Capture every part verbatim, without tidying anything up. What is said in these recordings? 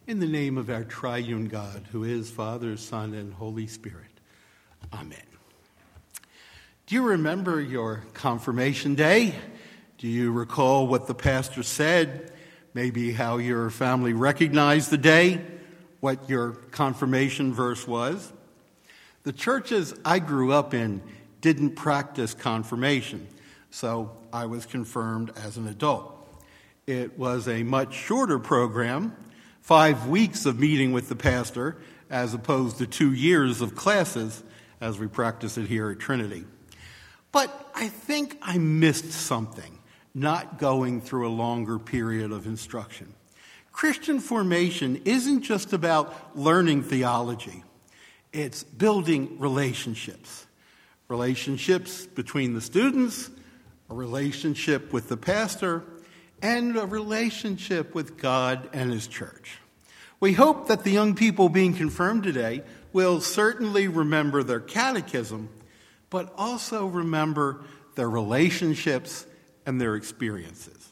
In the name of our triune God, who is Father, Son, and Holy Spirit. Amen. Do you remember your confirmation day? Do you recall what the pastor said? Maybe how your family recognized the day? What your confirmation verse was? The churches I grew up in didn't practice confirmation, so I was confirmed as an adult. It was a much shorter program, five weeks of meeting with the pastor, as opposed to two years of classes, as we practice it here at Trinity. But I think I missed something, not going through a longer period of instruction. Christian formation isn't just about learning theology. It's building relationships. Relationships between the students, a relationship with the pastor, and a relationship with God and His church. We hope that the young people being confirmed today will certainly remember their catechism, but also remember their relationships and their experiences.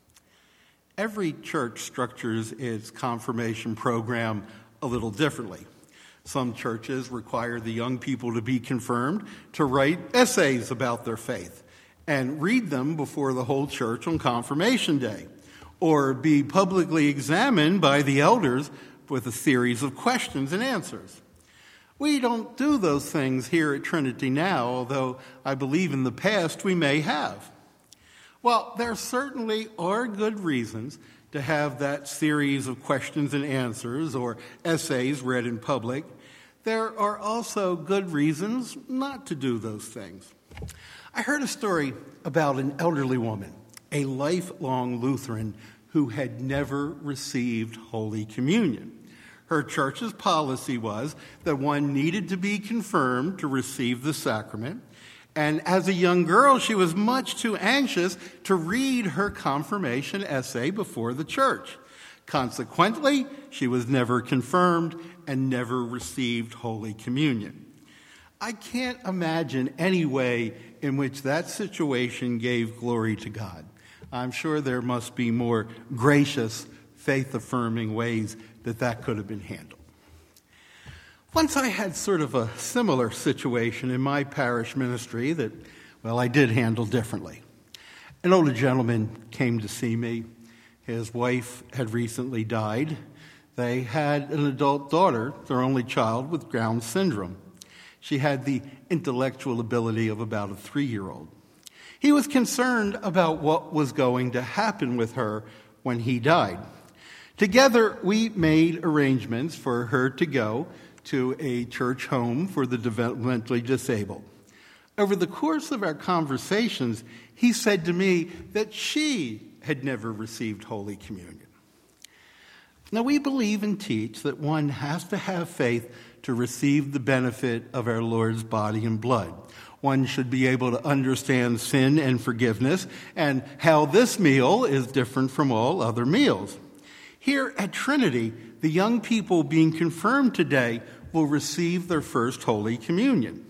Every church structures its confirmation program a little differently. Some churches require the young people to be confirmed to write essays about their faith and read them before the whole church on confirmation day, or be publicly examined by the elders with a series of questions and answers. We don't do those things here at Trinity now, although I believe in the past we may have. Well, there certainly are good reasons to have that series of questions and answers or essays read in public. There are also good reasons not to do those things. I heard a story about an elderly woman, a lifelong Lutheran who had never received Holy Communion. Her church's policy was that one needed to be confirmed to receive the sacrament, and as a young girl, she was much too anxious to read her confirmation essay before the church. Consequently, she was never confirmed and never received Holy Communion. I can't imagine any way in which that situation gave glory to God. I'm sure there must be more gracious, faith-affirming ways that that could have been handled. Once I had sort of a similar situation in my parish ministry that, well, I did handle differently. An older gentleman came to see me. His wife had recently died. They had an adult daughter, their only child, with Down syndrome. She had the intellectual ability of about a three-year-old. He was concerned about what was going to happen with her when he died. Together, we made arrangements for her to go to a church home for the developmentally disabled. Over the course of our conversations, he said to me that she had never received Holy Communion. Now, we believe and teach that one has to have faith to receive the benefit of our Lord's body and blood. One should be able to understand sin and forgiveness and how this meal is different from all other meals. Here at Trinity, the young people being confirmed today will receive their first Holy Communion.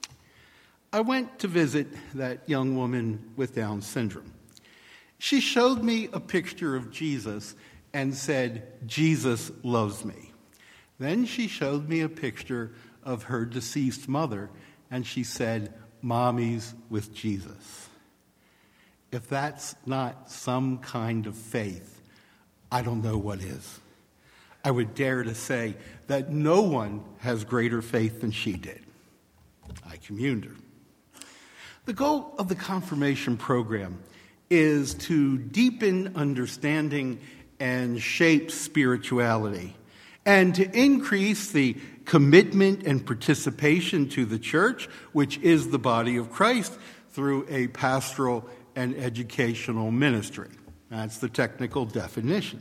I went to visit that young woman with Down syndrome. She showed me a picture of Jesus and said, "Jesus loves me." Then she showed me a picture of her deceased mother, and she said, "Mommy's with Jesus." If that's not some kind of faith, I don't know what is. I would dare to say that no one has greater faith than she did. I communed her. The goal of the confirmation program is to deepen understanding and shape spirituality, and to increase the commitment and participation to the church, which is the body of Christ, through a pastoral and educational ministry. That's the technical definition.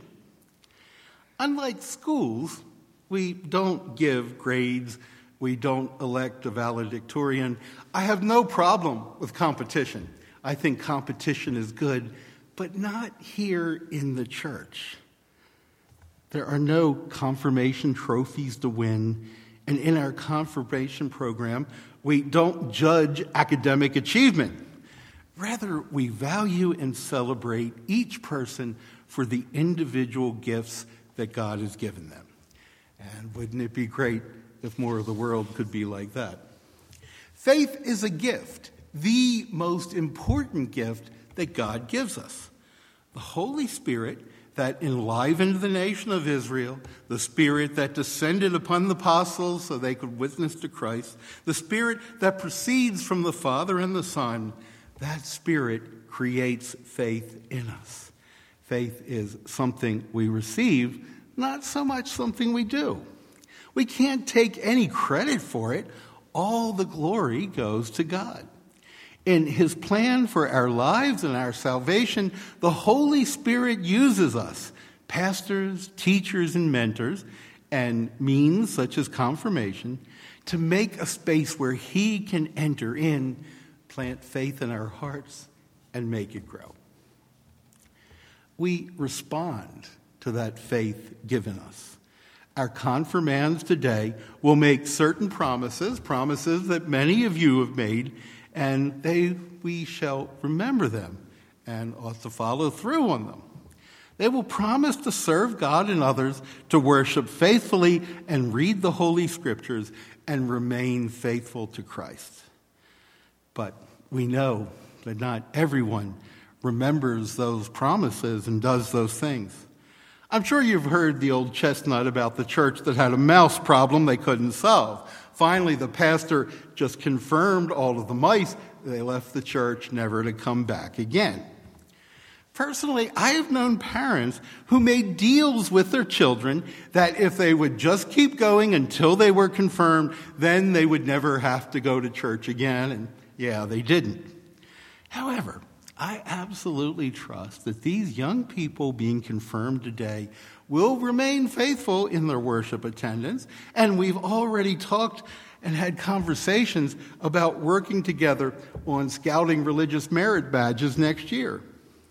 Unlike schools, we don't give grades, we don't elect a valedictorian. I have no problem with competition. I think competition is good, but not here in the church. There are no confirmation trophies to win, and in our confirmation program, we don't judge academic achievement. Rather, we value and celebrate each person for the individual gifts that God has given them. And wouldn't it be great if more of the world could be like that? Faith is a gift, the most important gift that God gives us. The Holy Spirit that enlivened the nation of Israel, the Spirit that descended upon the apostles so they could witness to Christ, the Spirit that proceeds from the Father and the Son, that Spirit creates faith in us. Faith is something we receive, not so much something we do. We can't take any credit for it. All the glory goes to God. In his plan for our lives and our salvation, the Holy Spirit uses us, pastors, teachers, and mentors, and means such as confirmation, to make a space where he can enter in, plant faith in our hearts, and make it grow. We respond to that faith given us. Our confirmands today will make certain promises, promises that many of you have made, and they we shall remember them and ought to follow through on them. They will promise to serve God and others, to worship faithfully and read the Holy Scriptures and remain faithful to Christ. But we know that not everyone remembers those promises and does those things. I'm sure you've heard the old chestnut about the church that had a mouse problem they couldn't solve. Finally, the pastor just confirmed all of the mice. They left the church, never to come back again. Personally, I have known parents who made deals with their children that if they would just keep going until they were confirmed, then they would never have to go to church again. And yeah, they didn't. However, I absolutely trust that these young people being confirmed today will remain faithful in their worship attendance. And we've already talked and had conversations about working together on scouting religious merit badges next year.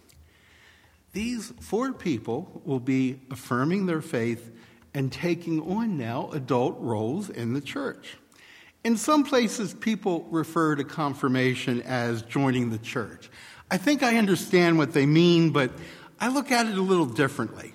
These four people will be affirming their faith and taking on now adult roles in the church. In some places, people refer to confirmation as joining the church. I think I understand what they mean, but I look at it a little differently.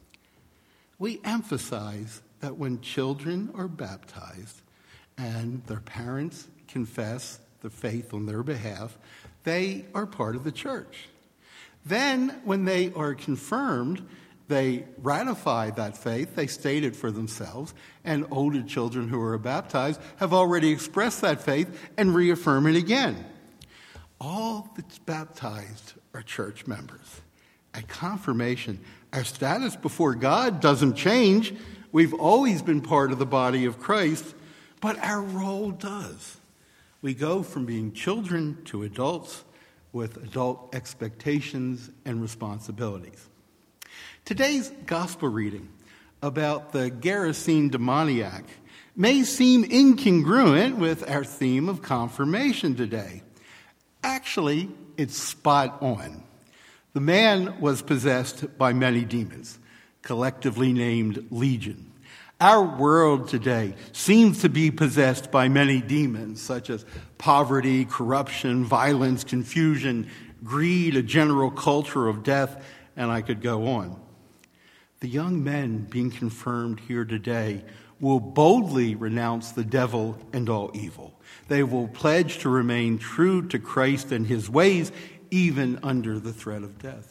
We emphasize that when children are baptized and their parents confess the faith on their behalf, they are part of the church. Then, when they are confirmed, they ratify that faith, they state it for themselves, and older children who are baptized have already expressed that faith and reaffirm it again. All that's baptized are church members. At confirmation, our status before God doesn't change. We've always been part of the body of Christ, but our role does. We go from being children to adults with adult expectations and responsibilities. Today's gospel reading about the Gerasene demoniac may seem incongruent with our theme of confirmation today. Actually, it's spot on. The man was possessed by many demons, collectively named Legion. Our world today seems to be possessed by many demons, such as poverty, corruption, violence, confusion, greed, a general culture of death, and I could go on. The young men being confirmed here today will boldly renounce the devil and all evil. They will pledge to remain true to Christ and his ways, even under the threat of death.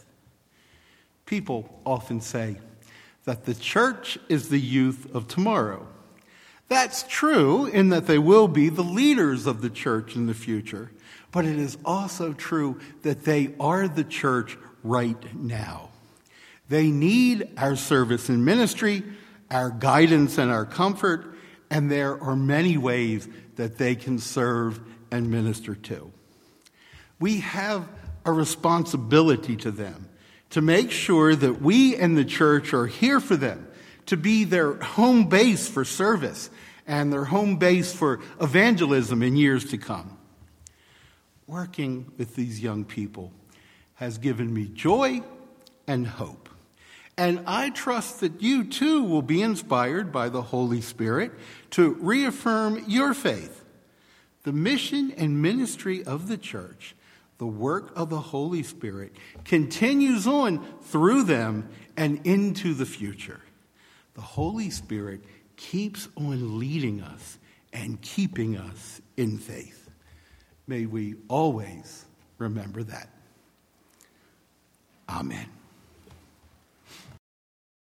People often say that the church is the youth of tomorrow. That's true in that they will be the leaders of the church in the future, but it is also true that they are the church right now. They need our service and ministry, our guidance and our comfort, and there are many ways that they can serve and minister to. We have a responsibility to them to make sure that we and the church are here for them, to be their home base for service and their home base for evangelism in years to come. Working with these young people has given me joy and hope. And I trust that you too will be inspired by the Holy Spirit to reaffirm your faith. The mission and ministry of the church, the work of the Holy Spirit, continues on through them and into the future. the Holy Spirit keeps on leading us and keeping us in faith. May we always remember that. Amen.